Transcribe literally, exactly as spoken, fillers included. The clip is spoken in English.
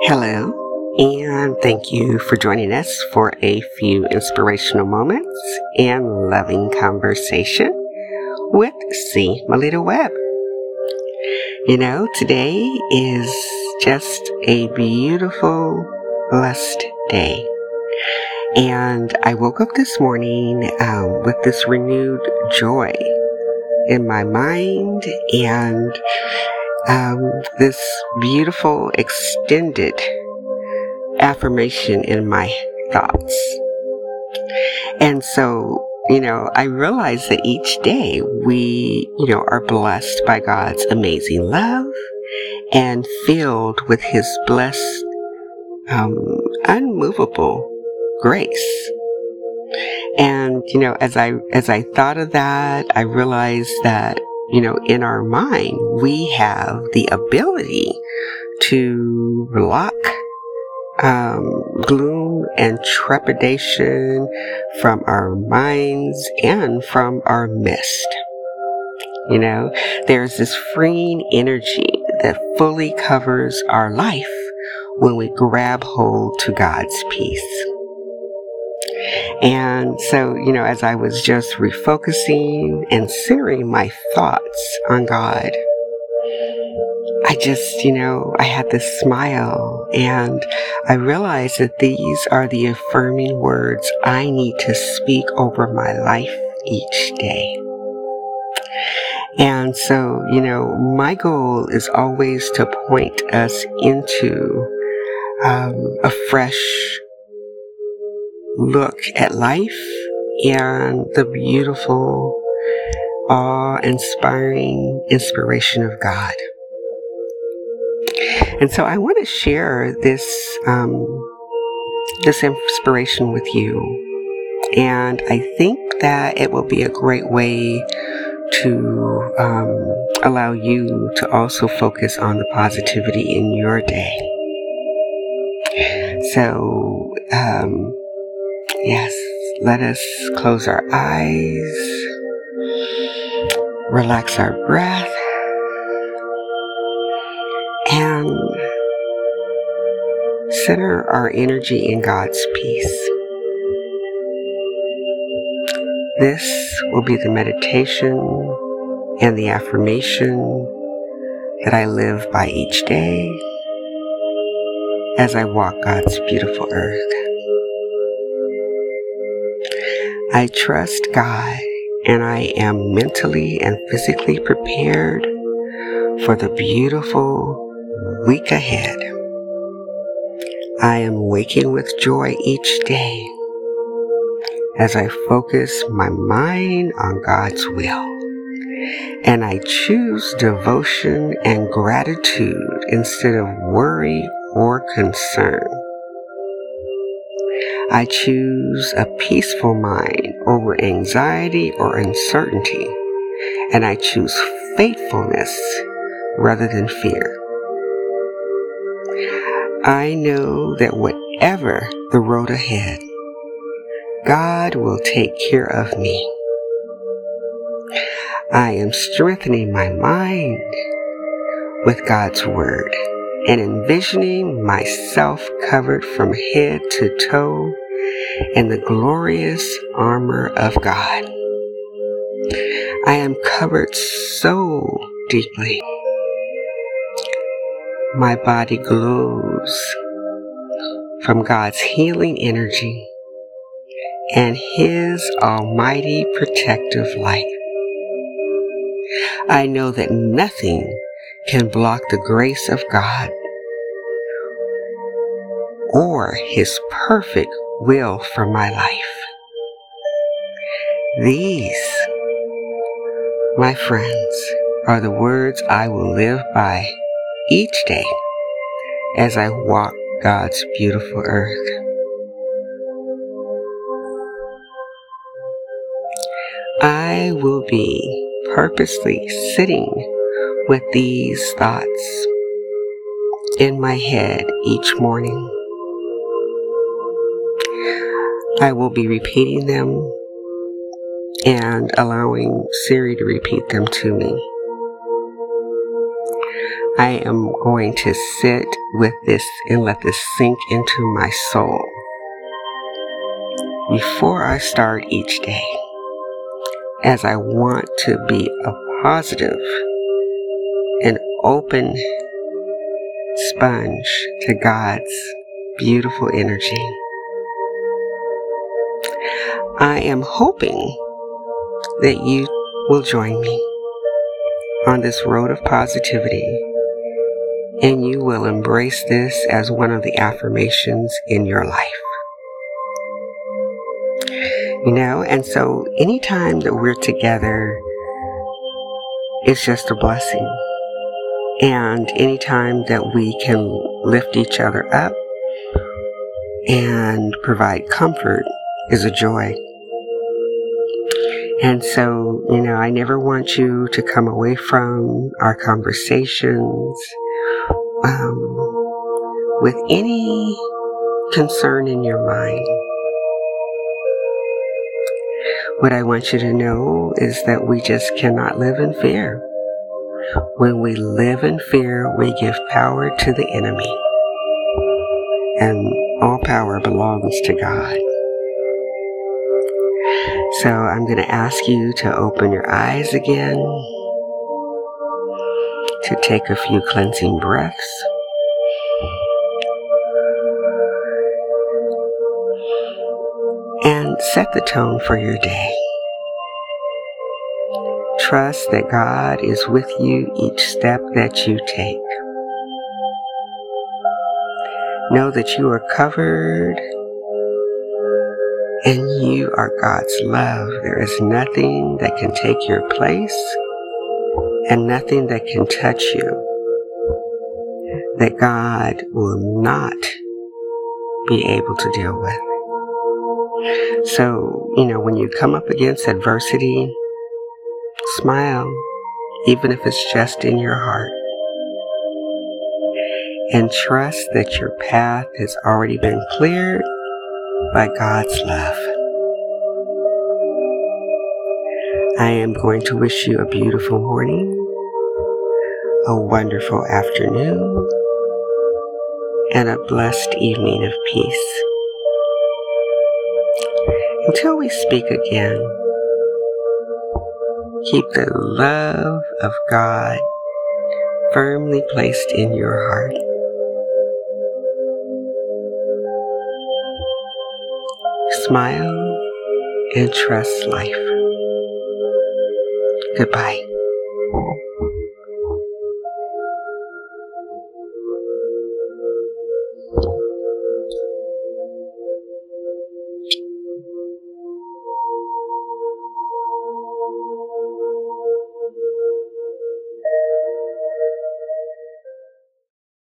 Hello, and thank you for joining us for a few inspirational moments and loving conversation with C. Melita Webb. You know, today is just a beautiful, blessed day. And I woke up this morning um, with this renewed joy in my mind and um, this beautiful extended affirmation in my thoughts. And so, you know, I realize that each day we, you know, are blessed by God's amazing love and filled with His blessed, um, unmovable grace. And, you know, as I, as I thought of that, I realized that, you know, in our mind, we have the ability to block um, gloom and trepidation from our minds and from our midst. You know, there's this freeing energy that fully covers our life when we grab hold to God's peace. And so, you know, as I was just refocusing and centering my thoughts on God, I just, you know, I had this smile and I realized that these are the affirming words I need to speak over my life each day. And so, you know, my goal is always to point us into um, a fresh look at life and the beautiful, awe-inspiring inspiration of God. And so I want to share this um, this inspiration with you. And I think that it will be a great way to um, allow you to also focus on the positivity in your day. So, um, yes, let us close our eyes, relax our breath, and center our energy in God's peace. This will be the meditation and the affirmation that I live by each day as I walk God's beautiful earth. I trust God, and I am mentally and physically prepared for the beautiful week ahead. I am waking with joy each day as I focus my mind on God's will. And I choose devotion and gratitude instead of worry or concern. I choose a peaceful mind over anxiety or uncertainty. And I choose faithfulness rather than fear. I know that whatever the road ahead, God will take care of me. I am strengthening my mind with God's Word and envisioning myself covered from head to toe in the glorious armor of God. I am covered so deeply. My body glows from God's healing energy and His almighty protective light. I know that nothing can block the grace of God or His perfect will for my life. These, my friends, are the words I will live by each day as I walk God's beautiful earth. I will be purposely sitting with these thoughts in my head each morning. I will be repeating them and allowing Siri to repeat them to me. I am going to sit with this and let this sink into my soul before I start each day, as I want to be a positive and open sponge to God's beautiful energy. I am hoping that you will join me on this road of positivity, and you will embrace this as one of the affirmations in your life. You know, and so anytime that we're together, it's just a blessing. And anytime that we can lift each other up and provide comfort is a joy. And so, you know, I never want you to come away from our conversations um, with any concern in your mind. What I want you to know is that we just cannot live in fear. When we live in fear, we give power to the enemy. And all power belongs to God. So I'm going to ask you to open your eyes again, to take a few cleansing breaths. And set the tone for your day. Trust that God is with you each step that you take. Know that you are covered and you are God's love. There is nothing that can take your place and nothing that can touch you that God will not be able to deal with. So, you know, when you come up against adversity, smile, even if it's just in your heart. And trust that your path has already been cleared by God's love. I am going to wish you a beautiful morning, a wonderful afternoon, and a blessed evening of peace. Until we speak again, keep the love of God firmly placed in your heart. Smile and trust life. Goodbye.